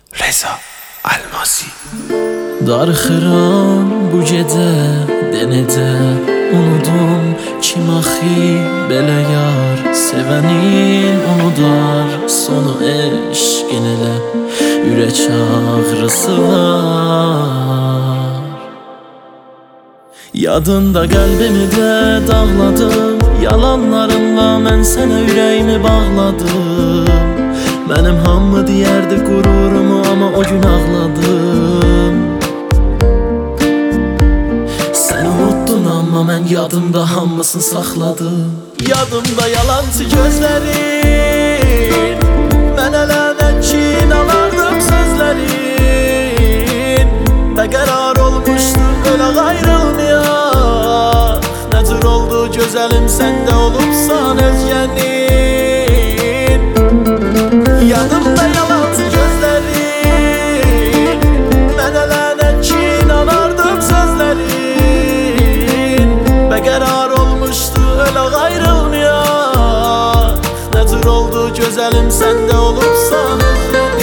Reza Almasi. Darxıram bu gecə denəcə unudum kim axı belə yar sevənin unudar sonu eşqin elə ürək ağrısı var. Yadında qəlbimi də dağladım, yalanlarımla mən sənə ürəyimi bağladım. Mənim hamı deyərdi qururumu, amma o gün ağladım. Sən unuttun, amma mən yadımda hamısını saxladım. Yadımda yalancı gözlərin, mənə lənət ki inanardım sözlərin. Bəqərar olmuşdu ölə ayrılmayaq. Nə cür oldu gözəlim səndə olubsan özgənin. Yanımda yalancı gözlərin, mənə lənət ki inanardım sözlərin. Bəqərar olmuşdu ölə ayrılmayaq. Nə cür oldu gözəlim səndə olubsan özgənin.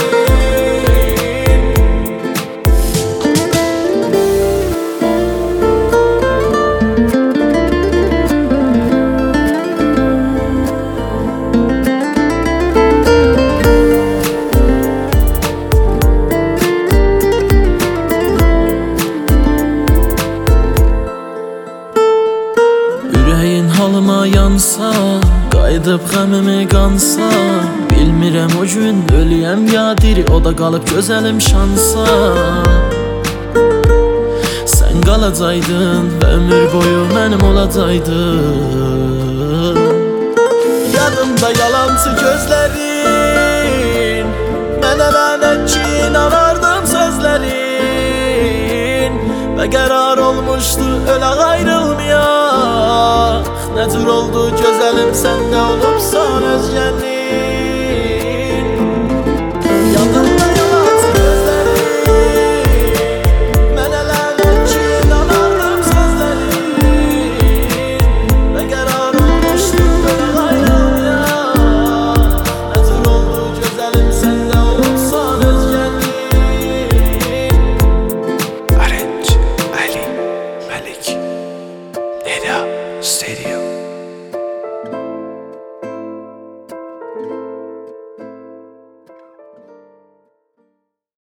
Ürəyin halıma yansa, qayıdıb qəmimi qansa, bilmirəm o gün ölüyəm ya diri, o da qalıb gözəlim şansa. Sən qalacaqdın və ömür boyu mənim olacaqdın. Yadımda yalancı gözlərin, mənə lənət ki inanardım sözlərin. Bəqərar olmuşdu ölə ayrılmayaq. Nə cür oldu gözəlim səndə olubsan özgənin.